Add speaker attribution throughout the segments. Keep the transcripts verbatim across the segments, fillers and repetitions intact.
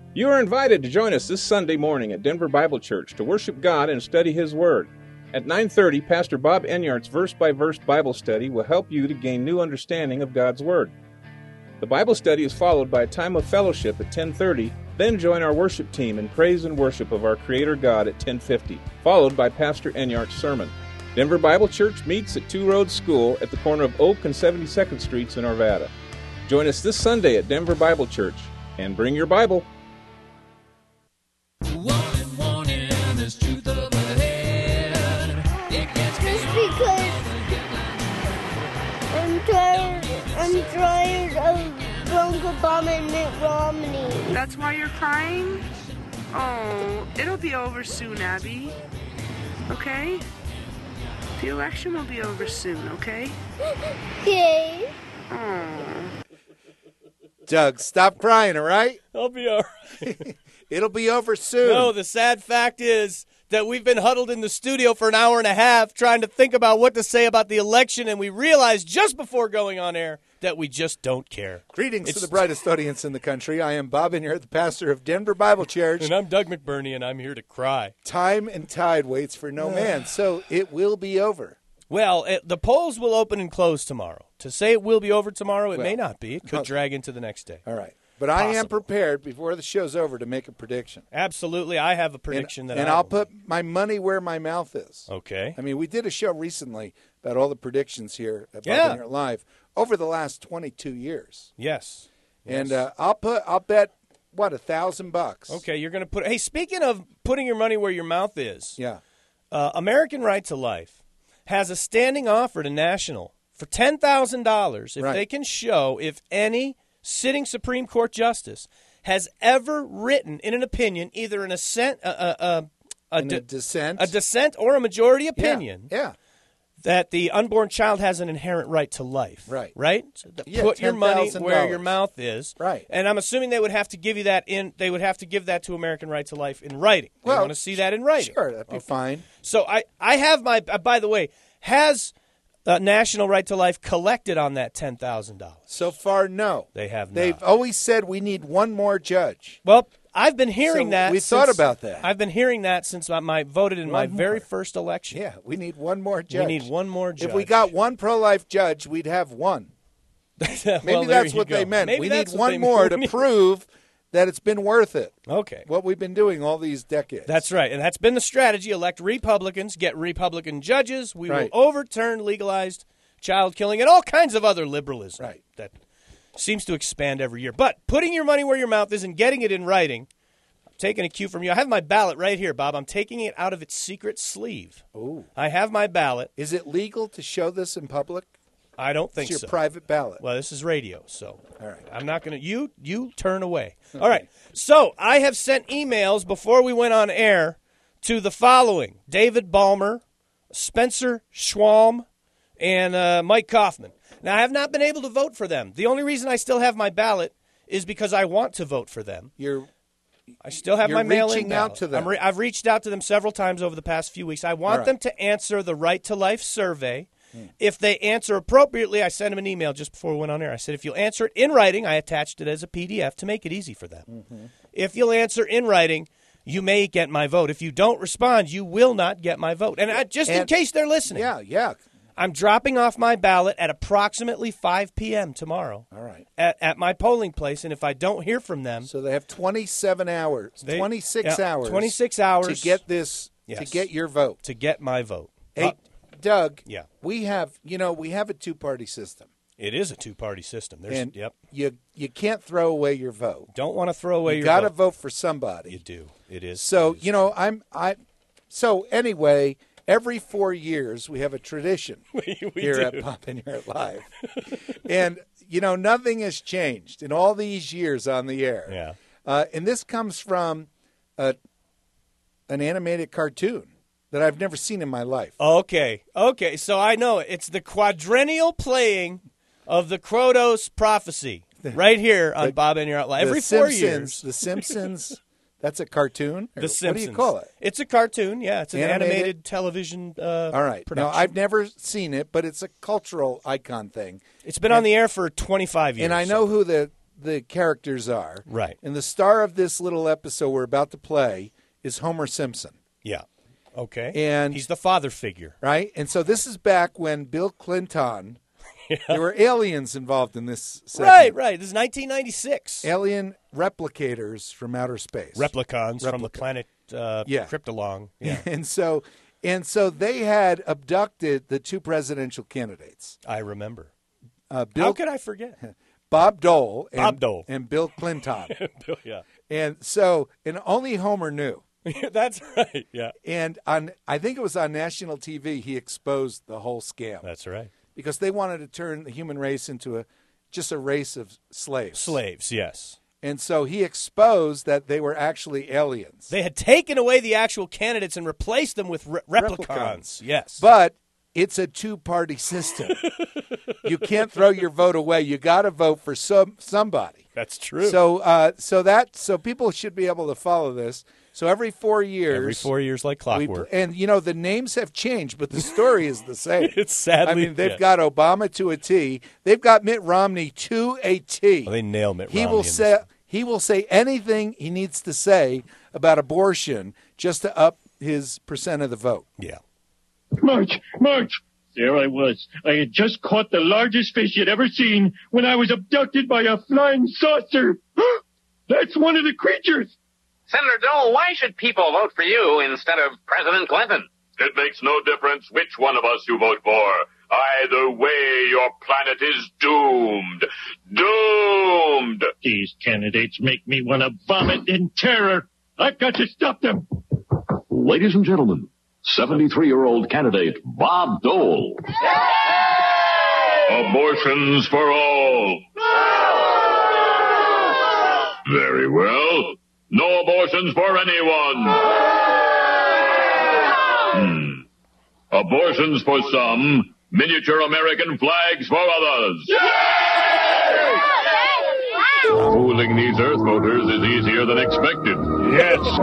Speaker 1: You are invited to join us this Sunday morning at Denver Bible Church to worship God and study His Word. At nine thirty, Pastor Bob Enyart's verse-by-verse Bible study will help you to gain new understanding of God's Word. The Bible study is followed by a time of fellowship at ten thirty, then join our worship team in praise and worship of our Creator God at ten fifty, followed by Pastor Enyart's sermon. Denver Bible Church meets at Two Roads School at the corner of Oak and seventy-second Streets in Arvada. Join us this Sunday at Denver Bible Church, and bring your Bible.
Speaker 2: Warning, warning, there's truth up ahead. It gets
Speaker 3: Just because I'm tired, I'm tired of Barack Obama and Mitt Romney.
Speaker 4: That's why you're crying? Oh, it'll be over soon, Abby. Okay? The election will be over soon, okay?
Speaker 3: Okay.
Speaker 4: Oh.
Speaker 5: Doug, stop crying, all right?
Speaker 6: I'll be all right.
Speaker 5: It'll be over soon.
Speaker 6: No, the sad fact is that we've been huddled in the studio for an hour and a half trying to think about what to say about the election, and we realized just before going on air that we just don't care.
Speaker 5: Greetings
Speaker 6: It's-
Speaker 5: to the brightest audience in the country. I am Bob Enyart, the pastor of Denver Bible Church.
Speaker 6: And I'm Doug McBurney, and I'm here to cry.
Speaker 5: Time and tide waits for no man, so it will be over.
Speaker 6: Well, it, the polls will open and close tomorrow. To say it will be over tomorrow, it
Speaker 5: Well,
Speaker 6: may not be. It could
Speaker 5: well,
Speaker 6: drag into the next day.
Speaker 5: All right. But I am
Speaker 6: Possible.
Speaker 5: prepared before the show's over to make a prediction.
Speaker 6: Absolutely, I have a prediction
Speaker 5: and,
Speaker 6: that
Speaker 5: and
Speaker 6: I
Speaker 5: I'll
Speaker 6: will-
Speaker 5: put my money where my mouth is.
Speaker 6: Okay.
Speaker 5: I mean, we did a show recently about all the predictions here at
Speaker 6: Yeah.
Speaker 5: Bob Enyart Live over the last twenty-two years.
Speaker 6: Yes.
Speaker 5: And
Speaker 6: Yes.
Speaker 5: uh, I'll put, I'll bet, what, a thousand bucks.
Speaker 6: Okay, you're going to put. Hey, speaking of putting your money where your mouth is,
Speaker 5: Yeah.
Speaker 6: uh, American Right to Life has a standing offer to National for ten thousand dollars if
Speaker 5: Right.
Speaker 6: they can show if any sitting Supreme Court justice has ever written in an opinion, either an assent, a, a, a, a,
Speaker 5: In a dissent.
Speaker 6: a dissent or a majority opinion,
Speaker 5: Yeah. yeah.
Speaker 6: that the unborn child has an inherent right to life.
Speaker 5: Right.
Speaker 6: Right? So th-
Speaker 5: Yeah,
Speaker 6: put your money
Speaker 5: ten thousand
Speaker 6: where your
Speaker 5: dollars.
Speaker 6: mouth is.
Speaker 5: Right.
Speaker 6: And I'm assuming they would have to give you that in. They would have to give that to American Right to Life in writing. They
Speaker 5: Well,
Speaker 6: want to see that in writing.
Speaker 5: Sure, that'd be
Speaker 6: Okay.
Speaker 5: fine.
Speaker 6: So I, I have my. Uh, by the way, has uh, National Right to Life collected on that ten thousand dollars?
Speaker 5: So far, no.
Speaker 6: They have not.
Speaker 5: They've always said we need one more judge.
Speaker 6: Well, I've been hearing
Speaker 5: So
Speaker 6: that.
Speaker 5: we
Speaker 6: since-
Speaker 5: thought about that.
Speaker 6: I've been hearing that since I my voted in my
Speaker 5: One
Speaker 6: very
Speaker 5: more.
Speaker 6: first election.
Speaker 5: Yeah, we need one more judge.
Speaker 6: We need one more judge.
Speaker 5: If we got one pro-life judge, we'd have one. Maybe
Speaker 6: Well, there
Speaker 5: that's
Speaker 6: you
Speaker 5: what they
Speaker 6: go.
Speaker 5: meant.
Speaker 6: Maybe
Speaker 5: we
Speaker 6: that's
Speaker 5: need
Speaker 6: what
Speaker 5: one
Speaker 6: they
Speaker 5: more
Speaker 6: meant.
Speaker 5: to prove that it's been worth it.
Speaker 6: Okay.
Speaker 5: What we've been doing all these decades.
Speaker 6: That's right. And that's been the strategy. Elect Republicans, get Republican judges. We
Speaker 5: Right.
Speaker 6: will overturn legalized child killing and all kinds of other liberalism
Speaker 5: Right.
Speaker 6: that seems to expand every year. But putting your money where your mouth is and getting it in writing, I'm taking a cue from you. I have my ballot right here, Bob. I'm taking it out of its secret sleeve.
Speaker 5: Ooh.
Speaker 6: I have my ballot.
Speaker 5: Is it legal to show this in public?
Speaker 6: I don't think
Speaker 5: It's
Speaker 6: so.
Speaker 5: your private ballot.
Speaker 6: Well, this is radio, so
Speaker 5: All right.
Speaker 6: I'm not going to. You you turn away. All right. So I have sent emails before we went on air to the following: David Ballmer, Spencer Schwalm, and uh, Mike Kaufman. Now I have not been able to vote for them. The only reason I still have my ballot is because I want to vote for them.
Speaker 5: You're
Speaker 6: I still have
Speaker 5: You're
Speaker 6: my mail-in
Speaker 5: reaching out
Speaker 6: ballot.
Speaker 5: to them.
Speaker 6: I'm re- I've reached out to them several times over the past few weeks. I want
Speaker 5: All right.
Speaker 6: them to answer the Right to Life survey. If they answer appropriately, I sent them an email just before we went on air. I said, if you'll answer it in writing, I attached it as a P D F to make it easy for them.
Speaker 5: Mm-hmm.
Speaker 6: If you'll answer in writing, you may get my vote. If you don't respond, you will not get my vote. And I, just in
Speaker 5: And-
Speaker 6: case they're listening,
Speaker 5: yeah, yeah.
Speaker 6: I'm dropping off my ballot at approximately five p.m. tomorrow
Speaker 5: All right.
Speaker 6: at, at my polling place. And if I don't hear from them,
Speaker 5: So they have twenty-seven hours,
Speaker 6: They-
Speaker 5: twenty-six
Speaker 6: yeah,
Speaker 5: hours.
Speaker 6: twenty-six hours
Speaker 5: to get this to
Speaker 6: Yes.
Speaker 5: get your vote.
Speaker 6: to get my vote.
Speaker 5: Hey,
Speaker 6: Uh,
Speaker 5: Doug.
Speaker 6: Yeah.
Speaker 5: We have, you know, we have a two-party system.
Speaker 6: it is a two-party system. There's,
Speaker 5: And
Speaker 6: yep.
Speaker 5: you you can't throw away your vote.
Speaker 6: Don't want to throw away
Speaker 5: You
Speaker 6: your
Speaker 5: got to
Speaker 6: vote.
Speaker 5: vote for somebody.
Speaker 6: You do. It is.
Speaker 5: So,
Speaker 6: it is.
Speaker 5: you know, I'm I so anyway, every four years we have a tradition
Speaker 6: we, we
Speaker 5: here
Speaker 6: do.
Speaker 5: at Pop and Here Live. And you know, nothing has changed in all these years on the air.
Speaker 6: Yeah.
Speaker 5: Uh, and this comes from a, an animated cartoon that I've never seen in my life.
Speaker 6: Okay. Okay. So I know it. It's the quadrennial playing of the Krotos prophecy right here on
Speaker 5: The-
Speaker 6: Bob and Your Outlaw. Every
Speaker 5: the
Speaker 6: four
Speaker 5: Simpsons,
Speaker 6: years.
Speaker 5: The Simpsons. That's a cartoon? Or
Speaker 6: The Simpsons.
Speaker 5: What do you call it?
Speaker 6: It's a cartoon. Yeah. It's an
Speaker 5: Animated?
Speaker 6: animated, television uh,
Speaker 5: All right.
Speaker 6: production.
Speaker 5: Now, I've never seen it, but it's a cultural icon thing.
Speaker 6: It's been on the air for twenty-five years.
Speaker 5: And I know who the the characters are.
Speaker 6: Right.
Speaker 5: And the star of this little episode we're about to play is Homer Simpson.
Speaker 6: Yeah. Okay.
Speaker 5: And
Speaker 6: he's the father figure.
Speaker 5: Right? And so this is back when Bill Clinton, yeah. there were aliens involved in this segment.
Speaker 6: Right, right. This is nineteen ninety-six.
Speaker 5: Alien replicators from outer space.
Speaker 6: Replicons
Speaker 5: Replica.
Speaker 6: from the planet uh,
Speaker 5: yeah.
Speaker 6: Kryptolon. Yeah.
Speaker 5: And so and so they had abducted the two presidential candidates.
Speaker 6: I remember.
Speaker 5: Uh, Bill,
Speaker 6: How could I forget?
Speaker 5: Bob Dole. And,
Speaker 6: Bob Dole.
Speaker 5: And Bill Clinton.
Speaker 6: Bill, yeah.
Speaker 5: And so, and only Homer knew.
Speaker 6: That's right, yeah.
Speaker 5: And on, I think it was on national T V, he exposed the whole scam.
Speaker 6: That's right.
Speaker 5: Because they wanted to turn the human race into a just a race of slaves.
Speaker 6: Slaves, yes.
Speaker 5: And so he exposed that they were actually aliens.
Speaker 6: They had taken away the actual candidates and replaced them with re- replicons. replicons. Yes.
Speaker 5: But it's a two-party system. You can't throw your vote away. You got to vote for some somebody.
Speaker 6: That's true.
Speaker 5: So, uh, so that so people should be able to follow this. So every four years,
Speaker 6: every four years, like clockwork.
Speaker 5: We, and you know the names have changed, but the story is the same.
Speaker 6: It's sadly.
Speaker 5: I mean, they've
Speaker 6: yeah.
Speaker 5: got Obama to a T. They've got Mitt Romney to a T.
Speaker 6: Well, they nail Mitt
Speaker 5: he
Speaker 6: Romney.
Speaker 5: Will say,
Speaker 6: this.
Speaker 5: He will say anything he needs to say about abortion just to up his percent of the vote.
Speaker 6: Yeah.
Speaker 7: March, March. There I was. I had just caught the largest fish you'd ever seen when I was abducted by a flying saucer. That's one of the creatures.
Speaker 8: Senator Dole, why should people vote for you instead of President Clinton?
Speaker 9: It makes no difference which one of us you vote for. Either way, your planet is doomed. Doomed!
Speaker 7: These candidates make me want to vomit in terror. I've got to stop them.
Speaker 10: Ladies and gentlemen, seventy-three-year-old candidate Bob Dole.
Speaker 9: Abortions for all. Very well. No abortions for anyone. Hmm. Abortions for some, miniature American flags for others. Fooling these Earth voters is easier than expected.
Speaker 7: Yes.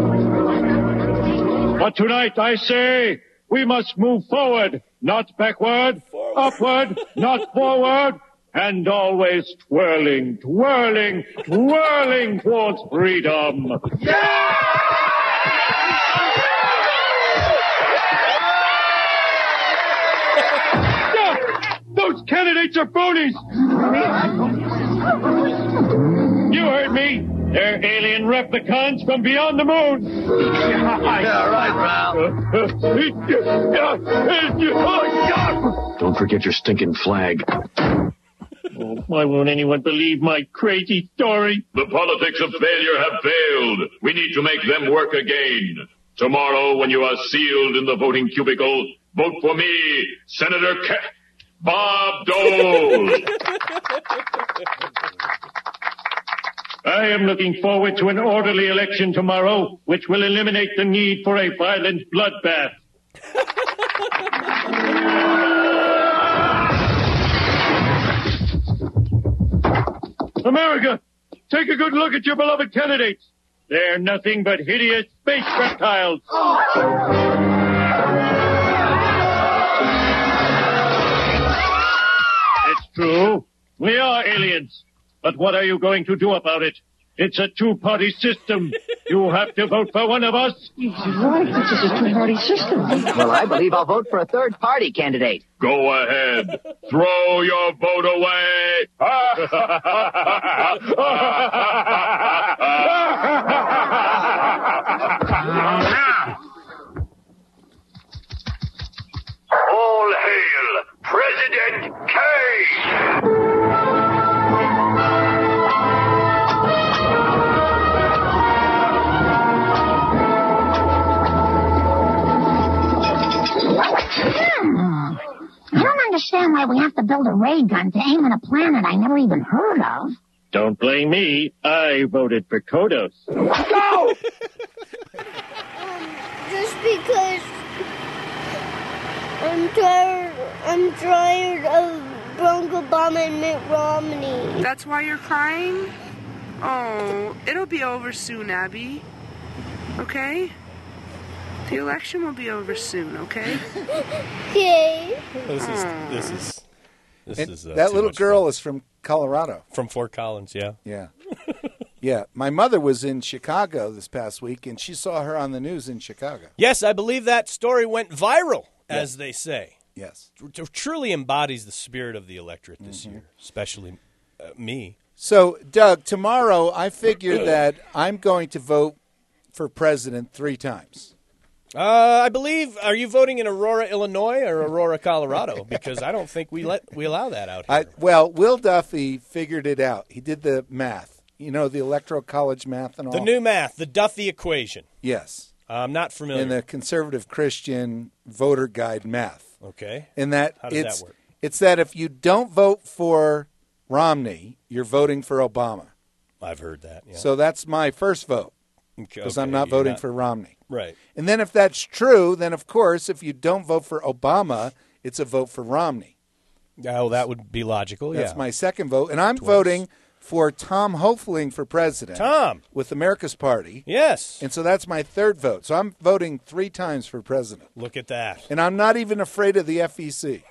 Speaker 7: But tonight I say we must move forward, not backward, forward. Upward, not forward, and always twirling, twirling, twirling towards freedom. Yeah! Those candidates are phonies! You heard me. They're alien replicons from beyond the moon.
Speaker 8: Yeah, right,
Speaker 10: Ralph. Don't forget your stinking flag.
Speaker 7: Oh, why won't anyone believe my crazy story?
Speaker 9: The politics of failure have failed. We need to make them work again. Tomorrow, when you are sealed in the voting cubicle, vote for me, Senator K- Bob Dole.
Speaker 7: I am looking forward to an orderly election tomorrow, which will eliminate the need for a violent bloodbath. America, take a good look at your beloved candidates. They're nothing but hideous space reptiles. It's true. We are aliens. But what are you going to do about it? It's a two-party system. You have to vote for one of us.
Speaker 11: He's right. This is a two-party system.
Speaker 12: Well, I believe I'll vote for a third-party candidate.
Speaker 9: Go ahead. Throw your vote away.
Speaker 13: All hail President K.
Speaker 11: I don't understand why we have to build a ray gun to aim at a planet I never even heard of.
Speaker 7: Don't blame me. I voted for Kodos.
Speaker 3: Go! um, just because I'm tired, I'm tired of Barack Obama and Mitt Romney.
Speaker 4: That's why you're crying? Oh, it'll be over soon, Abby. Okay? The election will be over soon, okay?
Speaker 3: Okay.
Speaker 6: This is this is this
Speaker 5: And
Speaker 6: is uh,
Speaker 5: that
Speaker 6: too
Speaker 5: little
Speaker 6: much
Speaker 5: girl
Speaker 6: fun.
Speaker 5: is from Colorado.
Speaker 6: From Fort Collins, yeah.
Speaker 5: Yeah. Yeah. My mother was in Chicago this past week, and she saw her on the news in Chicago.
Speaker 6: Yes, I believe that story went viral,
Speaker 5: Yeah.
Speaker 6: as they say.
Speaker 5: Yes.
Speaker 6: It truly embodies the spirit of the electorate this
Speaker 5: Mm-hmm.
Speaker 6: year, especially uh, me.
Speaker 5: So, Doug, tomorrow I figured that I'm going to vote for president three times.
Speaker 6: Uh, I believe, are you voting in Aurora, Illinois or Aurora, Colorado? Because I don't think we let we allow that out here.
Speaker 5: I, well, Will Duffy figured it out. He did the math. You know, the Electoral College math and all.
Speaker 6: The new math, the Duffy equation.
Speaker 5: Yes.
Speaker 6: I'm not familiar.
Speaker 5: In the Conservative Christian Voter Guide math.
Speaker 6: Okay.
Speaker 5: In that
Speaker 6: How does
Speaker 5: it's,
Speaker 6: that work?
Speaker 5: It's that if you don't vote for Romney, you're voting for Obama.
Speaker 6: I've heard that. Yeah.
Speaker 5: So that's my first vote. Because
Speaker 6: Okay,
Speaker 5: I'm not
Speaker 6: you're
Speaker 5: voting
Speaker 6: not-
Speaker 5: for Romney.
Speaker 6: Right.
Speaker 5: And then if that's true, then of course, if you don't vote for Obama, it's a vote for Romney.
Speaker 6: Oh, that would be logical,
Speaker 5: That's
Speaker 6: yeah.
Speaker 5: my second vote. And I'm
Speaker 6: Twice.
Speaker 5: voting for Tom Hoefling for president.
Speaker 6: Tom.
Speaker 5: With America's Party.
Speaker 6: Yes.
Speaker 5: And so that's my third vote. So I'm voting three times for president.
Speaker 6: Look at that.
Speaker 5: And I'm not even afraid of the F E C.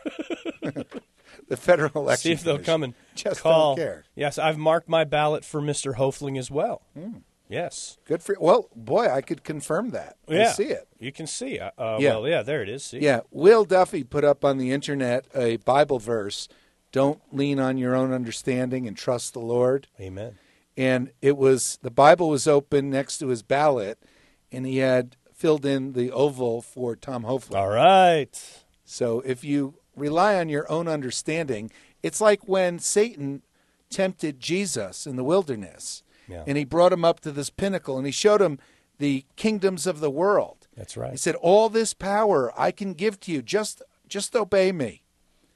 Speaker 5: The Federal Election
Speaker 6: See if they'll
Speaker 5: Commission.
Speaker 6: come and
Speaker 5: Just
Speaker 6: call.
Speaker 5: don't care.
Speaker 6: Yes, I've marked my ballot for Mister Hoefling as well. Yes.
Speaker 5: Good for Well, boy, I could confirm that.
Speaker 6: Yeah.
Speaker 5: I see it.
Speaker 6: You can see. Uh, uh,
Speaker 5: Yeah.
Speaker 6: Well, yeah, there it is. See?
Speaker 5: Yeah, Will Duffy put up on the internet a Bible verse, don't lean on your own understanding and trust the Lord.
Speaker 6: Amen.
Speaker 5: And it was, the Bible was open next to his ballot, and he had filled in the oval for Tom Hoefling.
Speaker 6: All right.
Speaker 5: So if you rely on your own understanding, it's like when Satan tempted Jesus in the wilderness.
Speaker 6: Yeah.
Speaker 5: And he brought him up to this pinnacle, and he showed him the kingdoms of the world.
Speaker 6: That's right.
Speaker 5: He said, all this power I can give to you. Just, just obey me.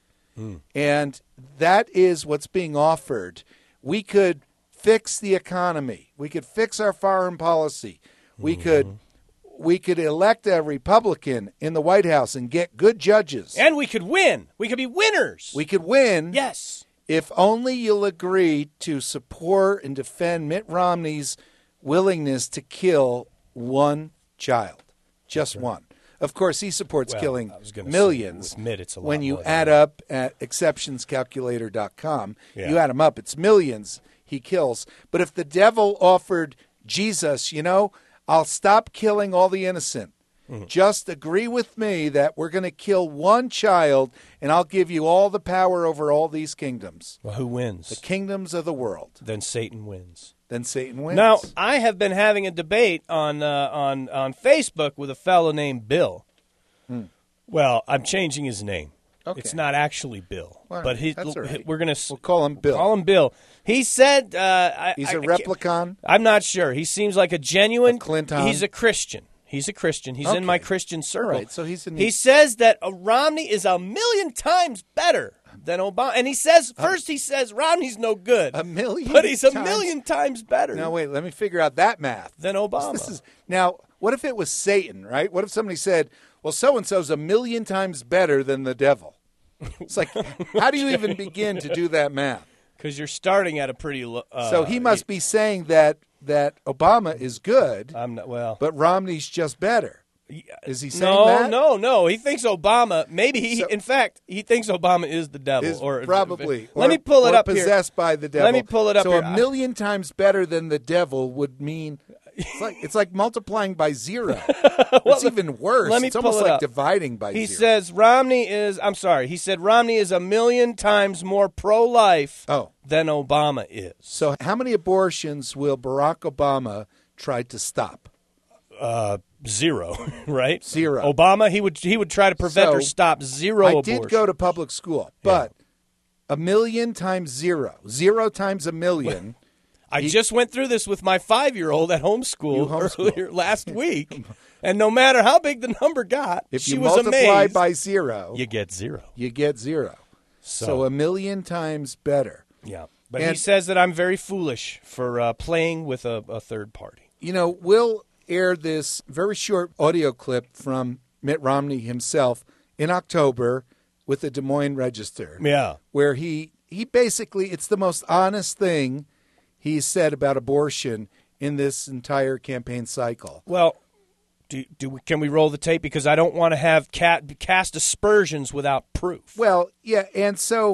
Speaker 6: Mm.
Speaker 5: And that is what's being offered. We could fix the economy. We could fix our foreign policy. We
Speaker 6: Mm-hmm.
Speaker 5: could we could elect a Republican in the White House and get good judges.
Speaker 6: And we could win. We could be winners.
Speaker 5: We could win.
Speaker 6: Yes.
Speaker 5: If only you'll agree to support and defend Mitt Romney's willingness to kill one child. Just one. Of course, he supports
Speaker 6: Well,
Speaker 5: killing
Speaker 6: I was gonna say,
Speaker 5: millions.
Speaker 6: with Mitt, it's a lot
Speaker 5: when you
Speaker 6: more than
Speaker 5: add
Speaker 6: that.
Speaker 5: up at exceptions calculator dot com,
Speaker 6: Yeah.
Speaker 5: you add them up, it's millions he kills. But if the devil offered Jesus, you know, I'll stop killing all the innocent.
Speaker 6: Mm-hmm.
Speaker 5: Just agree with me that we're going to kill one child, and I'll give you all the power over all these kingdoms.
Speaker 6: Well, who wins?
Speaker 5: The kingdoms of the world.
Speaker 6: Then Satan wins.
Speaker 5: Then Satan wins.
Speaker 6: Now, I have been having a debate on uh, on on Facebook with a fellow named Bill.
Speaker 5: Hmm.
Speaker 6: Well, I'm changing his name.
Speaker 5: Okay.
Speaker 6: It's not actually Bill,
Speaker 5: All right,
Speaker 6: but he,
Speaker 5: that's all right.
Speaker 6: we're going to
Speaker 5: We'll call him Bill.
Speaker 6: Call him Bill. He said uh, I,
Speaker 5: He's
Speaker 6: I-
Speaker 5: a
Speaker 6: I can't-
Speaker 5: replicon?
Speaker 6: I'm not sure. He seems like a genuine.
Speaker 5: A Clinton?
Speaker 6: He's a Christian. He's a Christian. He's in my Christian circle.
Speaker 5: All right, so he's in
Speaker 6: He says that uh, Romney is a million times better than Obama, and he says first he says Romney's no good,
Speaker 5: a million,
Speaker 6: but he's a
Speaker 5: times-
Speaker 6: million times better.
Speaker 5: Now, wait, let me figure out that math.
Speaker 6: Than Obama.
Speaker 5: This is, now, what if it was Satan, right? What if somebody said, well, so-and-so's a million times better than the devil? It's like, how do you even begin to do that math?
Speaker 6: Because you're starting at a pretty low. Uh,
Speaker 5: so he must be saying that that Obama is good,
Speaker 6: I'm not, well,
Speaker 5: but Romney's just better. Is he saying
Speaker 6: no,
Speaker 5: that?
Speaker 6: no, no. He thinks Obama. Maybe he.
Speaker 5: So-
Speaker 6: in fact, he thinks Obama is the devil,
Speaker 5: Is
Speaker 6: or
Speaker 5: probably.
Speaker 6: Let
Speaker 5: or-
Speaker 6: me pull it
Speaker 5: or
Speaker 6: up here.
Speaker 5: possessed by the devil.
Speaker 6: Let me pull it up
Speaker 5: so
Speaker 6: here.
Speaker 5: a million times better than the devil would mean. It's like it's like multiplying by zero. It's even worse.
Speaker 6: Let me
Speaker 5: it's
Speaker 6: pull
Speaker 5: almost
Speaker 6: it
Speaker 5: like
Speaker 6: up.
Speaker 5: dividing by
Speaker 6: He
Speaker 5: zero.
Speaker 6: says Romney is. I'm sorry. He said Romney is a million times more pro-life
Speaker 5: Oh.
Speaker 6: than Obama is.
Speaker 5: So, how many abortions will Barack Obama try to stop?
Speaker 6: Uh, zero, right?
Speaker 5: Zero.
Speaker 6: Obama, he would he would try to prevent or
Speaker 5: So,
Speaker 6: stop zero
Speaker 5: I
Speaker 6: abortion.
Speaker 5: did go to public school, but a million times zero, zero times a million.
Speaker 6: I
Speaker 5: He-
Speaker 6: just went through this with my five-year-old at homeschool
Speaker 5: You homeschool.
Speaker 6: earlier last week, and no matter how big the number got,
Speaker 5: If
Speaker 6: she
Speaker 5: you
Speaker 6: was
Speaker 5: multiply
Speaker 6: amazed.
Speaker 5: by zero,
Speaker 6: You get zero.
Speaker 5: you get zero. So,
Speaker 6: So-
Speaker 5: a million times better.
Speaker 6: Yeah, but he
Speaker 5: And-
Speaker 6: says that I'm very foolish for uh, playing with a, a third party.
Speaker 5: You know, we'll air this very short audio clip from Mitt Romney himself in October with the Des Moines Register.
Speaker 6: Yeah.
Speaker 5: Where he, he basically, it's the most honest thing he's said about abortion in this entire campaign cycle.
Speaker 6: Well, do, do we, can we roll the tape? Because I don't want to have cat, cast aspersions without proof.
Speaker 5: Well, yeah, and so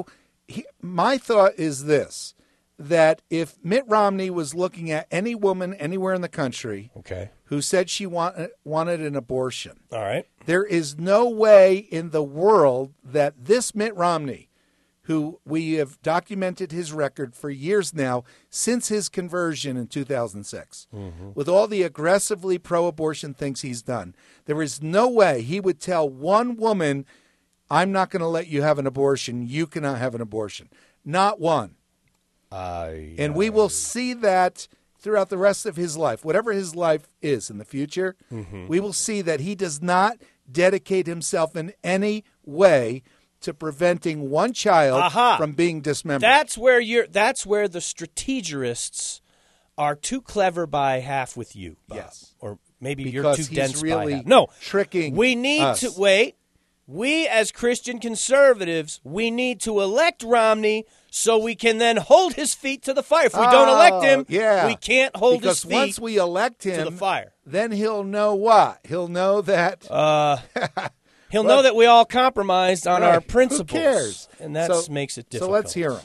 Speaker 5: he, my thought is this, that if Mitt Romney was looking at any woman anywhere in the country
Speaker 6: okay.
Speaker 5: who said she want, wanted an abortion,
Speaker 6: all right,
Speaker 5: there is no way in the world that this Mitt Romney, who we have documented his record for years now, since his conversion in two thousand six,
Speaker 6: mm-hmm.
Speaker 5: with all the aggressively pro-abortion things he's done, there is no way he would tell one woman, I'm not going to let you have an abortion. You cannot have an abortion. Not one.
Speaker 6: I,
Speaker 5: and we will see that throughout the rest of his life. Whatever his life is in the future,
Speaker 6: mm-hmm.
Speaker 5: we will see that he does not dedicate himself in any way to preventing one child
Speaker 6: Aha.
Speaker 5: from being dismembered.
Speaker 6: That's where you're. That's where the strategists are too clever by half with you, Bob.
Speaker 5: Yes,
Speaker 6: or maybe
Speaker 5: because
Speaker 6: you're too
Speaker 5: he's
Speaker 6: dense
Speaker 5: really
Speaker 6: by half. No,
Speaker 5: tricking.
Speaker 6: We need
Speaker 5: us.
Speaker 6: to wait. We as Christian conservatives, we need to elect Romney so we can then hold his feet to the fire. If we
Speaker 5: oh,
Speaker 6: don't elect him,
Speaker 5: yeah.
Speaker 6: we can't hold
Speaker 5: because
Speaker 6: his feet
Speaker 5: once we elect him
Speaker 6: to the fire.
Speaker 5: Then he'll know what? He'll know that.
Speaker 6: Uh, he'll
Speaker 5: well,
Speaker 6: know that we all compromised on
Speaker 5: right.
Speaker 6: our principles.
Speaker 5: Who cares?
Speaker 6: And that
Speaker 5: so,
Speaker 6: makes it difficult.
Speaker 5: So let's hear him.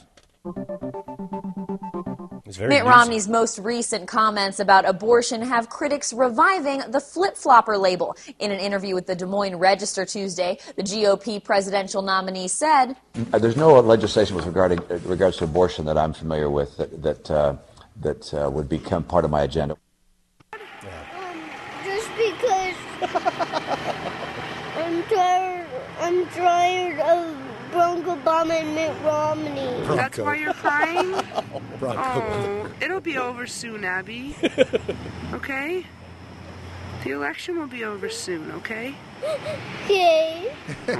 Speaker 14: Mitt Romney's most recent comments about abortion have critics reviving the flip-flopper label. In an interview with the Des Moines Register Tuesday, the G O P presidential nominee said,
Speaker 15: Uh, There's no legislation with regarding, uh, regards to abortion that I'm familiar with that that, uh, that uh, would become part of my agenda.
Speaker 3: Um, just because I'm tired, I'm tired of Barack Obama and Mitt Romney.
Speaker 4: Bronco. That's why you're crying?
Speaker 5: Bronco.
Speaker 4: Oh, it'll be over soon, Abby. Okay? The election will be over soon, okay?
Speaker 3: Okay.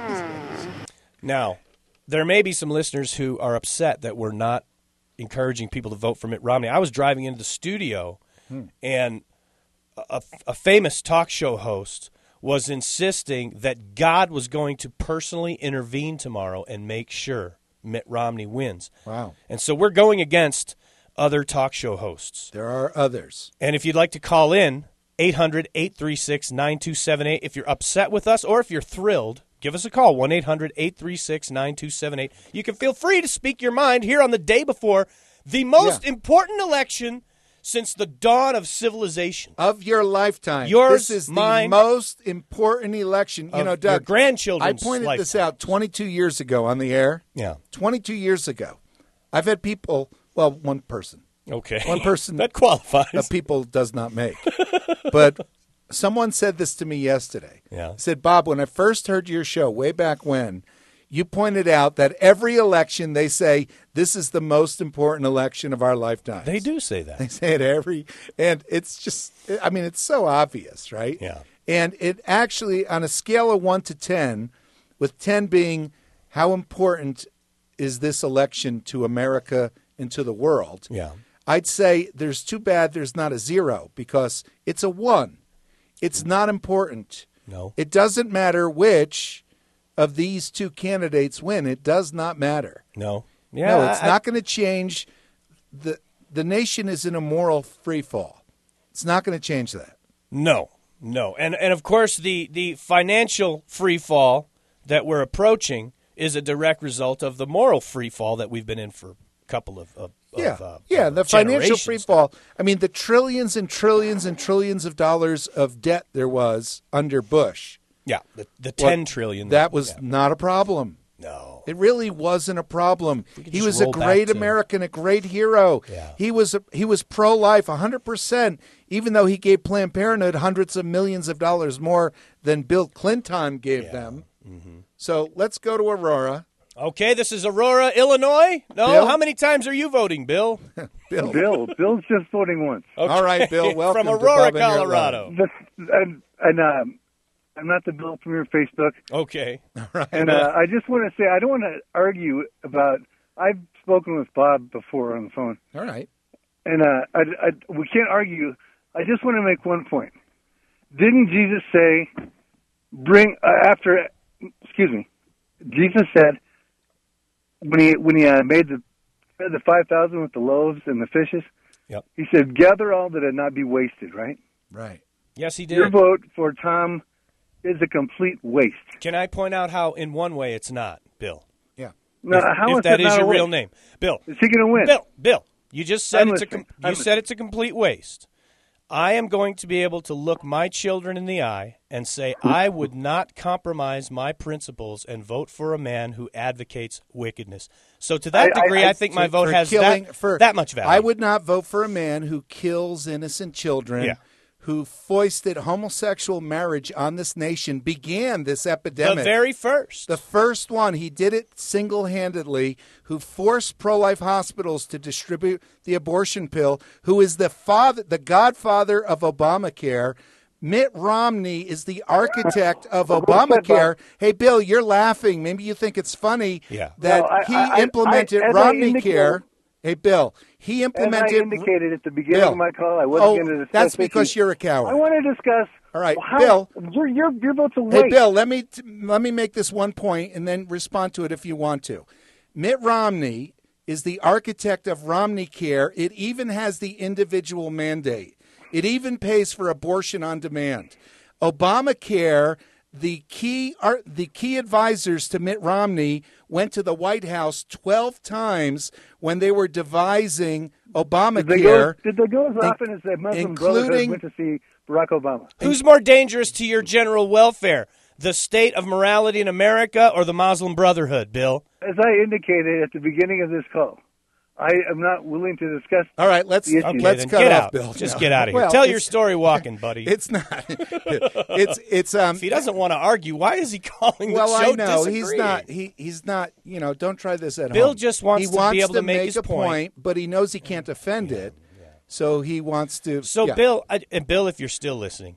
Speaker 6: Now, there may be some listeners who are upset that we're not encouraging people to vote for Mitt Romney. I was driving into the studio,
Speaker 5: hmm.
Speaker 6: and a, a famous talk show host was insisting that God was going to personally intervene tomorrow and make sure Mitt Romney wins.
Speaker 5: Wow.
Speaker 6: And so we're going against other talk show hosts.
Speaker 5: There are others.
Speaker 6: And if you'd like to call in, eight hundred, eight three six, nine two seven eight. If you're upset with us or if you're thrilled, give us a call, one eight hundred, eight three six, nine two seven eight. You can feel free to speak your mind here on the day before the most yeah. important election since the dawn of civilization.
Speaker 5: Of your lifetime.
Speaker 6: Yours,
Speaker 5: this is
Speaker 6: mine,
Speaker 5: the most important election. You know, Doug,
Speaker 6: your grandchildren's
Speaker 5: I pointed
Speaker 6: lifetime.
Speaker 5: this out twenty-two years ago on the air.
Speaker 6: Yeah.
Speaker 5: twenty-two years ago. I've had people, well, one person.
Speaker 6: Okay.
Speaker 5: One person.
Speaker 6: That qualifies.
Speaker 5: Uh, people does not make. But someone said this to me yesterday.
Speaker 6: Yeah.
Speaker 5: Said, Bob, when I first heard your show way back when, you pointed out that every election they say this is the most important election of our lifetime.
Speaker 6: They do say that.
Speaker 5: They say it every, and it's just, I mean, it's so obvious, right?
Speaker 6: Yeah.
Speaker 5: And it actually, on a scale of one to ten, with ten being how important is this election to America and to the world,
Speaker 6: yeah.
Speaker 5: I'd say there's too bad there's not a zero because it's a one. It's not important.
Speaker 6: No.
Speaker 5: It doesn't matter which of these two candidates win. It does not matter.
Speaker 6: No. Yeah,
Speaker 5: no, it's
Speaker 6: I,
Speaker 5: not going to change. The The nation is in a moral free fall. It's not going to change that.
Speaker 6: No, no. And and of course the, the financial free fall that we're approaching is a direct result of the moral free fall that we've been in for a couple of, of
Speaker 5: Yeah,
Speaker 6: of, uh,
Speaker 5: yeah, the financial
Speaker 6: generations
Speaker 5: free fall. I mean, the trillions and trillions and trillions of dollars of debt there was under Bush.
Speaker 6: Yeah, the, the
Speaker 5: Well,
Speaker 6: ten trillion.
Speaker 5: That was
Speaker 6: yeah.
Speaker 5: not a problem.
Speaker 6: No.
Speaker 5: It really wasn't a problem.
Speaker 6: could
Speaker 5: He
Speaker 6: just
Speaker 5: was a
Speaker 6: roll back
Speaker 5: great
Speaker 6: to-
Speaker 5: American, a great hero.
Speaker 6: Yeah.
Speaker 5: He was a, he was pro-life one hundred percent, even though he gave Planned Parenthood hundreds of millions of dollars more than Bill Clinton gave
Speaker 6: Yeah.
Speaker 5: them.
Speaker 6: Mm-hmm.
Speaker 5: So let's go to Aurora.
Speaker 6: Okay, this is Aurora, Illinois. No,
Speaker 5: Bill?
Speaker 6: how many times are you voting, Bill?
Speaker 5: Bill.
Speaker 16: Bill. Bill's just voting once.
Speaker 6: Okay.
Speaker 5: All right, Bill. Welcome
Speaker 6: From
Speaker 5: to
Speaker 6: Aurora,
Speaker 5: Bob and Your
Speaker 6: Colorado.
Speaker 16: This, and and um, I'm not the Bill from your Facebook.
Speaker 6: Okay.
Speaker 5: All right.
Speaker 16: And uh, I just want to say, I don't want to argue about, I've spoken with Bob before on the phone.
Speaker 5: All right.
Speaker 16: And uh, I, I, we can't argue. I just want to make one point. Didn't Jesus say, bring, uh, after, excuse me, Jesus said, when he when he uh, made the fed the five thousand with the loaves and the fishes,
Speaker 6: Yep.
Speaker 16: he said, gather all that it not be wasted, right?
Speaker 5: Right.
Speaker 6: Yes, he did.
Speaker 16: Your vote for Tom is a complete waste.
Speaker 6: Can I point out how, in one way, it's not, Bill?
Speaker 5: Yeah.
Speaker 16: No,
Speaker 6: if,
Speaker 16: how
Speaker 6: if
Speaker 16: is
Speaker 6: that
Speaker 16: it
Speaker 6: is
Speaker 16: not
Speaker 6: your
Speaker 16: a
Speaker 6: real
Speaker 16: waste?
Speaker 6: name. Bill.
Speaker 16: Is he going to win?
Speaker 6: Bill, Bill, you just said
Speaker 16: I'm
Speaker 6: it's a
Speaker 16: listening.
Speaker 6: com- you
Speaker 16: I'm
Speaker 6: said it's a complete waste. I am going to be able to look my children in the eye and say I would not compromise my principles and vote for a man who advocates wickedness. So to that
Speaker 5: I-
Speaker 6: degree,
Speaker 5: I-
Speaker 6: I, think my
Speaker 5: for-
Speaker 6: vote
Speaker 5: for
Speaker 6: has
Speaker 5: killing,
Speaker 6: that,
Speaker 5: for,
Speaker 6: that much value.
Speaker 5: I would not vote for a man who kills innocent children,
Speaker 6: Yeah.
Speaker 5: who foisted homosexual marriage on this nation, began this epidemic.
Speaker 6: The very first.
Speaker 5: The first one. He did it single-handedly, who forced pro-life hospitals to distribute the abortion pill, who is the father, the godfather of Obamacare. Mitt Romney is the architect of Obamacare. Hey, Bill, you're laughing. Maybe you think it's funny
Speaker 6: Yeah.
Speaker 5: that
Speaker 16: No, I-
Speaker 5: he
Speaker 16: I- I-
Speaker 5: implemented
Speaker 16: I- as I
Speaker 5: Romney
Speaker 16: indicated-
Speaker 5: Care. Hey, Bill, he implemented.
Speaker 16: As I indicated at the beginning
Speaker 5: Bill.
Speaker 16: of my call, I wasn't
Speaker 5: Oh,
Speaker 16: going to discuss
Speaker 5: that's because
Speaker 16: issues.
Speaker 5: you're a coward.
Speaker 16: I want to discuss.
Speaker 5: All right,
Speaker 16: how,
Speaker 5: Bill.
Speaker 16: Your your your vote's a
Speaker 5: Hey,
Speaker 16: waste.
Speaker 5: Bill, let me t- let me make this one point and then respond to it if you want to. Mitt Romney is the architect of Romney Care. It even has the individual mandate. It even pays for abortion on demand. Obamacare, the key are the key advisors to Mitt Romney went to the White House twelve times when they were devising Obamacare.
Speaker 16: Did they go, did they go as often as the Muslim Brotherhood
Speaker 5: including-
Speaker 16: went to see Barack Obama?
Speaker 6: Who's more dangerous to your general welfare, the state of morality in America or the Muslim Brotherhood, Bill?
Speaker 16: As I indicated at the beginning of this call, I am not willing to discuss.
Speaker 5: All right, let's
Speaker 16: the issues.
Speaker 6: Okay,
Speaker 5: let's
Speaker 6: then
Speaker 5: cut
Speaker 6: get
Speaker 5: off
Speaker 6: out.
Speaker 5: Bill.
Speaker 6: Just
Speaker 5: No.
Speaker 6: get out of here.
Speaker 5: Well,
Speaker 6: Tell your
Speaker 5: it's-
Speaker 6: story walking, buddy.
Speaker 5: It's not. It's it's um.
Speaker 6: If he doesn't want to argue, why is he calling
Speaker 5: Well,
Speaker 6: the show
Speaker 5: I know he's
Speaker 6: disagreeing?
Speaker 5: not. He he's not. You know, don't try this at
Speaker 6: Bill
Speaker 5: home.
Speaker 6: just wants
Speaker 5: he
Speaker 6: to be
Speaker 5: wants
Speaker 6: able to make his
Speaker 5: a
Speaker 6: point.
Speaker 5: but he knows he can't defend it, so he wants to.
Speaker 6: So,
Speaker 5: yeah.
Speaker 6: Bill, I, and Bill, if you're still listening,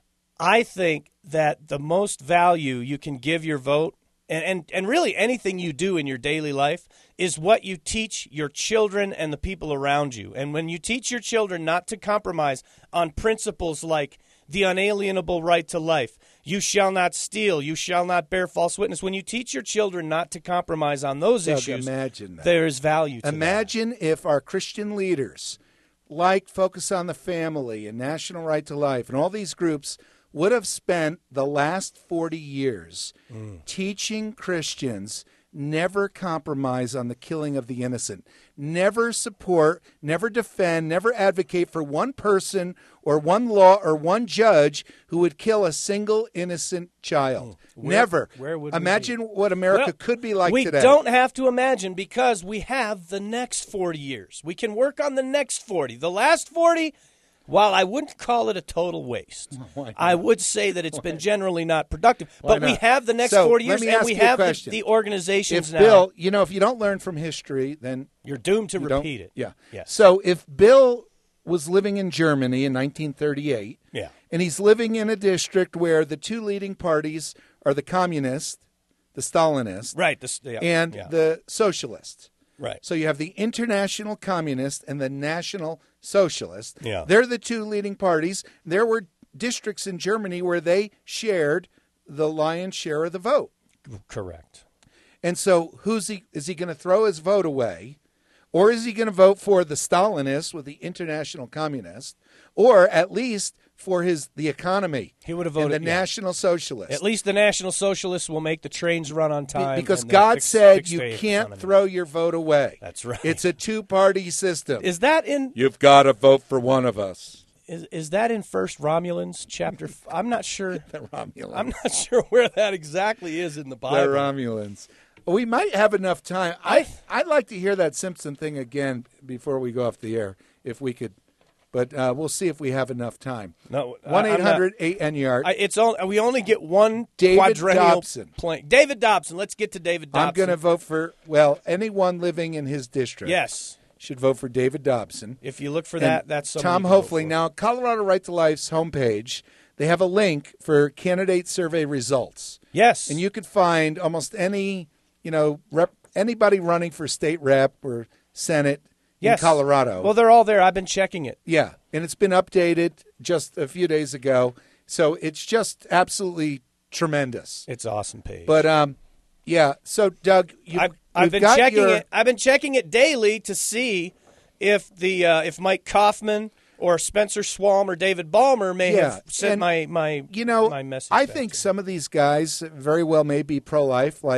Speaker 6: I think that the most value you can give your vote, and, and, and really anything you do in your daily life, is what you teach your children and the people around you. And when you teach your children not to compromise on principles like the unalienable right to life, you shall not steal, you shall not bear false witness, when you teach your children not to compromise on those
Speaker 5: Doug,
Speaker 6: issues,
Speaker 5: imagine that.
Speaker 6: there is value to
Speaker 5: Imagine if our Christian leaders, like Focus on the Family and National Right to Life and all these groups, would have spent the last forty years
Speaker 6: Mm.
Speaker 5: teaching Christians never compromise on the killing of the innocent, never support, never defend, never advocate for one person or one law or one judge who would kill a single innocent child.
Speaker 6: Where-
Speaker 5: never.
Speaker 6: where would we
Speaker 5: Imagine
Speaker 6: be?
Speaker 5: what America
Speaker 6: Well,
Speaker 5: could be like
Speaker 6: we
Speaker 5: today.
Speaker 6: don't have to imagine because we have the next forty years. We can work on the next forty. The last forty, while I wouldn't call it a total waste, I would say that it's been generally not productive.
Speaker 5: Why
Speaker 6: But we
Speaker 5: not?
Speaker 6: have the next
Speaker 5: So,
Speaker 6: forty
Speaker 5: let
Speaker 6: years,
Speaker 5: me
Speaker 6: and
Speaker 5: ask
Speaker 6: we
Speaker 5: you a
Speaker 6: have the,
Speaker 5: question.
Speaker 6: the organizations
Speaker 5: If
Speaker 6: now.
Speaker 5: Bill, you know, if you don't learn from history, then
Speaker 6: you're doomed to
Speaker 5: you don't-
Speaker 6: repeat it.
Speaker 5: Yeah.
Speaker 6: Yes.
Speaker 5: So if Bill was living in Germany in nineteen thirty-eight,
Speaker 6: Yeah.
Speaker 5: and he's living in a district where the two leading parties are the communists, the Stalinists,
Speaker 6: Right, this- yeah,
Speaker 5: and
Speaker 6: yeah.
Speaker 5: the socialists.
Speaker 6: Right.
Speaker 5: So you have the International Communist and the National Socialist.
Speaker 6: Yeah.
Speaker 5: They're the two leading parties. There were districts in Germany where they shared the lion's share of the vote.
Speaker 6: Correct.
Speaker 5: And so who's he is he going to throw his vote away? Or is he going to vote for the Stalinists with the International Communists? Or at least for his the economy?
Speaker 6: He would have
Speaker 5: and
Speaker 6: voted
Speaker 5: the
Speaker 6: yeah.
Speaker 5: National Socialists.
Speaker 6: At least the National Socialists will make the trains run on time.
Speaker 5: Because
Speaker 6: and then
Speaker 5: God
Speaker 6: fix-
Speaker 5: said
Speaker 6: fix
Speaker 5: you
Speaker 6: the
Speaker 5: can't
Speaker 6: economy.
Speaker 5: throw your vote away.
Speaker 6: That's right.
Speaker 5: It's a two-party system.
Speaker 6: Is that in?
Speaker 5: You've got to vote for one of us.
Speaker 6: Is is that in First Romulans chapter? F- I'm not sure.
Speaker 5: The Romulans.
Speaker 6: I'm not sure where that exactly is in the
Speaker 5: The
Speaker 6: Bible.
Speaker 5: Romulans. We might have enough time. I I'd like to hear that Simpson thing again before we go off the air, if we could. But uh, we'll see if we have enough time.
Speaker 6: No, I-
Speaker 5: one
Speaker 6: I'm
Speaker 5: eight
Speaker 6: not-
Speaker 5: hundred eight N Yard.
Speaker 6: I, it's only we only get one
Speaker 5: David
Speaker 6: quadrennial
Speaker 5: Dobson.
Speaker 6: plane. David Dobson. Let's get to David Dobson.
Speaker 5: I'm going to vote for well anyone living in his district.
Speaker 6: Yes.
Speaker 5: Should vote for David Dobson.
Speaker 6: If you look for
Speaker 5: And
Speaker 6: that, that's someone
Speaker 5: Tom
Speaker 6: you can vote
Speaker 5: Hopefully.
Speaker 6: for.
Speaker 5: Now, Colorado Right to Life's homepage, they have a link for candidate survey results.
Speaker 6: Yes.
Speaker 5: And you could find almost any, you know, rep, anybody running for state rep or Senate
Speaker 6: Yes.
Speaker 5: in Colorado.
Speaker 6: Well, they're all there. I've been checking it.
Speaker 5: Yeah, and it's been updated just a few days ago. So it's just absolutely tremendous.
Speaker 6: It's awesome page.
Speaker 5: But um, yeah. So Doug, you,
Speaker 6: I've, I've
Speaker 5: you've
Speaker 6: been
Speaker 5: got
Speaker 6: checking
Speaker 5: your-
Speaker 6: it. I've been checking it daily to see if the uh, if Mike Kaufman or Spencer Swalm or David Ballmer may
Speaker 5: Yeah,
Speaker 6: have sent
Speaker 5: and,
Speaker 6: my my
Speaker 5: you know
Speaker 6: my message.
Speaker 5: I
Speaker 6: back
Speaker 5: think
Speaker 6: to
Speaker 5: some of these guys very well may be pro-life, like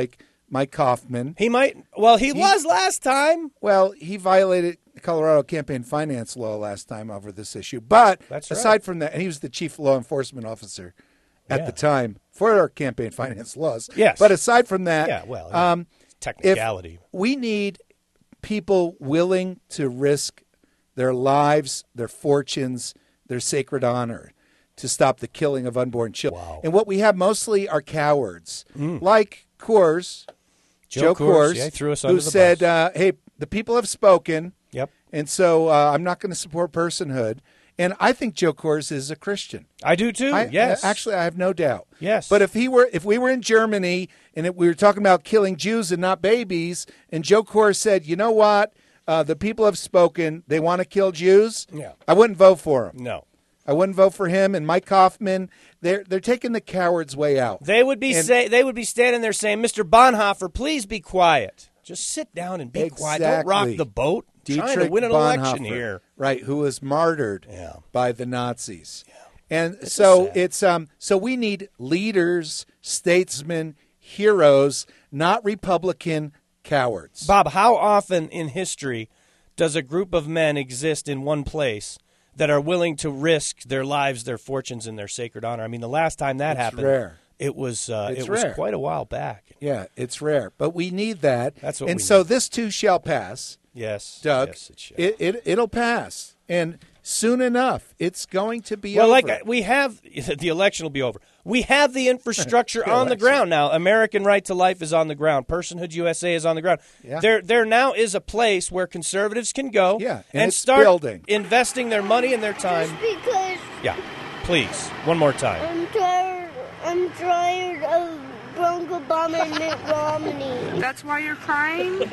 Speaker 5: Mike Kaufman.
Speaker 6: He might. Well, he, he was last time.
Speaker 5: Well, he violated Colorado campaign finance law last time over this issue. But
Speaker 6: That's
Speaker 5: aside
Speaker 6: right.
Speaker 5: from that, and he was the chief law enforcement officer at
Speaker 6: Yeah.
Speaker 5: the time for our campaign finance laws.
Speaker 6: Yes.
Speaker 5: But aside from that,
Speaker 6: Yeah, well,
Speaker 5: um,
Speaker 6: technicality.
Speaker 5: if we need people willing to risk their lives, their fortunes, their sacred honor to stop the killing of unborn children.
Speaker 6: Wow.
Speaker 5: And what we have mostly are cowards,
Speaker 6: Mm.
Speaker 5: like Coors,
Speaker 6: Joe
Speaker 5: Joe,
Speaker 6: Coors,
Speaker 5: Coors,
Speaker 6: yeah, he threw us
Speaker 5: who
Speaker 6: under the
Speaker 5: said,
Speaker 6: bus.
Speaker 5: uh, hey, the people have spoken.
Speaker 6: Yep.
Speaker 5: And so uh, I'm not going to support personhood. And I think Joe Coors is a Christian.
Speaker 6: I do too.
Speaker 5: I,
Speaker 6: yes.
Speaker 5: I- actually, I have no doubt.
Speaker 6: Yes.
Speaker 5: But if he were, if we were in Germany and it, we were talking about killing Jews and not babies, and Joe Coors said, you know what, uh, the people have spoken, they want to kill Jews.
Speaker 6: Yeah.
Speaker 5: I wouldn't vote for him.
Speaker 6: No.
Speaker 5: I wouldn't vote for him. And Mike Kaufman, they're they're taking the coward's way out.
Speaker 6: They would be
Speaker 5: And-
Speaker 6: say they would be standing there saying, "Mister Bonhoeffer, please be quiet. Just sit down and be quiet. Don't rock
Speaker 5: Exactly.
Speaker 6: the boat. Trying to
Speaker 5: Dietrich
Speaker 6: win an
Speaker 5: Bonhoeffer,
Speaker 6: election here."
Speaker 5: right? Who was martyred
Speaker 6: Yeah.
Speaker 5: by the Nazis, and so
Speaker 6: sad.
Speaker 5: it's um. So we need leaders, statesmen, heroes, not Republican cowards.
Speaker 6: Bob, how often in history does a group of men exist in one place that are willing to risk their lives, their fortunes, and their sacred honor? I mean, the last time that
Speaker 5: It's
Speaker 6: happened,
Speaker 5: rare.
Speaker 6: it was uh,
Speaker 5: It's
Speaker 6: it was
Speaker 5: rare.
Speaker 6: quite a while back.
Speaker 5: Yeah, it's rare, but we need that.
Speaker 6: That's what
Speaker 5: and
Speaker 6: we
Speaker 5: so
Speaker 6: need.
Speaker 5: this too shall pass.
Speaker 6: Yes,
Speaker 5: Doug.
Speaker 6: yes, it shall.
Speaker 5: It, it it'll pass, and soon enough, it's going to be
Speaker 6: Well,
Speaker 5: over.
Speaker 6: like uh, we have, the election will be over. We have the infrastructure
Speaker 5: The
Speaker 6: on the
Speaker 5: election.
Speaker 6: ground now. American Right to Life is on the ground. Personhood U S A is on the ground.
Speaker 5: Yeah.
Speaker 6: There, there now is a place where conservatives can go
Speaker 5: Yeah, and it's
Speaker 6: start
Speaker 5: building.
Speaker 6: investing their money and their time.
Speaker 3: Because
Speaker 6: Yeah, please, one more time.
Speaker 3: I'm tired. I'm tired of Barack Obama and Mitt Romney.
Speaker 4: That's why you're crying?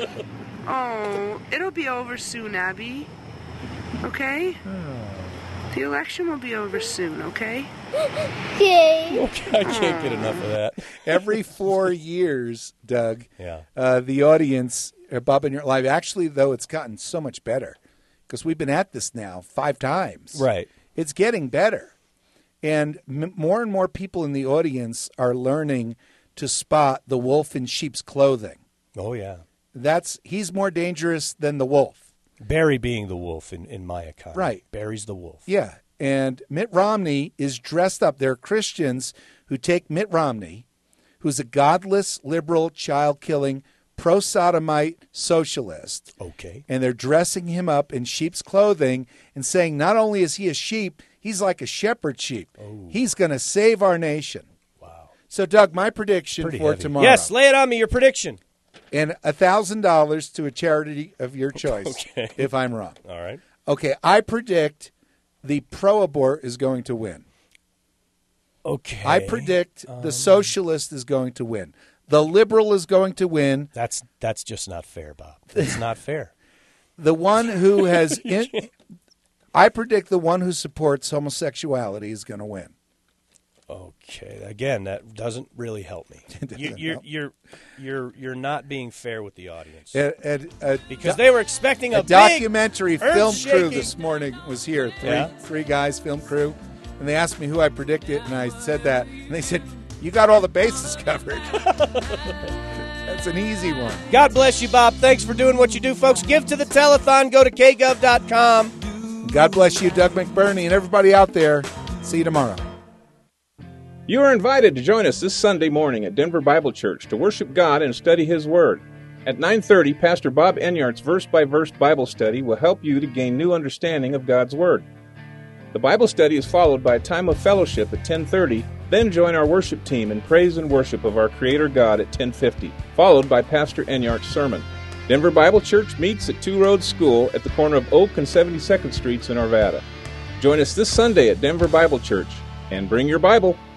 Speaker 4: Oh, it'll be over soon, Abby. Okay? The election will be over soon, okay?
Speaker 3: Okay.
Speaker 6: Okay, I can't get enough of that.
Speaker 5: Every four years, Doug,
Speaker 6: Yeah.
Speaker 5: uh, the audience, uh, Bob and your live, actually, though, it's gotten so much better because we've been at this now five times.
Speaker 6: Right.
Speaker 5: It's getting better. And m- more and more people in the audience are learning to spot the wolf in sheep's clothing.
Speaker 6: Oh, yeah.
Speaker 5: That's he's more dangerous than the wolf.
Speaker 6: Barry being the wolf in, in my economy.
Speaker 5: Right.
Speaker 6: Barry's the wolf.
Speaker 5: Yeah. And Mitt Romney is dressed up. There are Christians who take Mitt Romney, who's a godless, liberal, child-killing, pro-sodomite socialist.
Speaker 6: Okay.
Speaker 5: And they're dressing him up in sheep's clothing and saying not only is he a sheep, he's like a shepherd sheep.
Speaker 6: Oh.
Speaker 5: He's going to save our nation. Wow. So, Doug, my prediction
Speaker 6: Pretty
Speaker 5: for
Speaker 6: heavy.
Speaker 5: tomorrow.
Speaker 6: Yes, lay it on me, your prediction.
Speaker 5: And one thousand dollars to a charity of your choice
Speaker 6: Okay.
Speaker 5: if I'm wrong.
Speaker 6: All right.
Speaker 5: Okay, I predict the pro-abort is going to win.
Speaker 6: Okay.
Speaker 5: I predict
Speaker 6: Um,
Speaker 5: the socialist is going to win. The liberal is going to win.
Speaker 6: That's that's just not fair, Bob. That's not fair.
Speaker 5: The one who has... In, I predict the one who supports homosexuality is going to win.
Speaker 6: Okay. Again, that doesn't really help me. You, you're
Speaker 5: help.
Speaker 6: you're you're you're not being fair with the audience
Speaker 5: A, a- a
Speaker 6: because
Speaker 5: do-
Speaker 6: they were expecting a,
Speaker 5: a documentary
Speaker 6: big,
Speaker 5: film crew
Speaker 6: earth-shaking-
Speaker 5: this morning was here. Three,
Speaker 6: Yeah?
Speaker 5: three guys, film crew. And they asked me who I predicted, and I said that. And they said, you got all the bases covered. That's an easy one.
Speaker 6: God bless you, Bob. Thanks for doing what you do, folks. Give to the telethon. Go to k gov dot com.
Speaker 5: God bless you, Doug McBurney, and everybody out there. See you tomorrow.
Speaker 1: You are invited to join us this Sunday morning at Denver Bible Church to worship God and study His Word. At nine thirty, Pastor Bob Enyart's verse-by-verse Bible study will help you to gain new understanding of God's Word. The Bible study is followed by a time of fellowship at ten thirty, then join our worship team in praise and worship of our Creator God at ten fifty, followed by Pastor Enyart's sermon. Denver Bible Church meets at Two Roads School at the corner of Oak and seventy-second Streets in Arvada. Join us this Sunday at Denver Bible Church, and bring your Bible.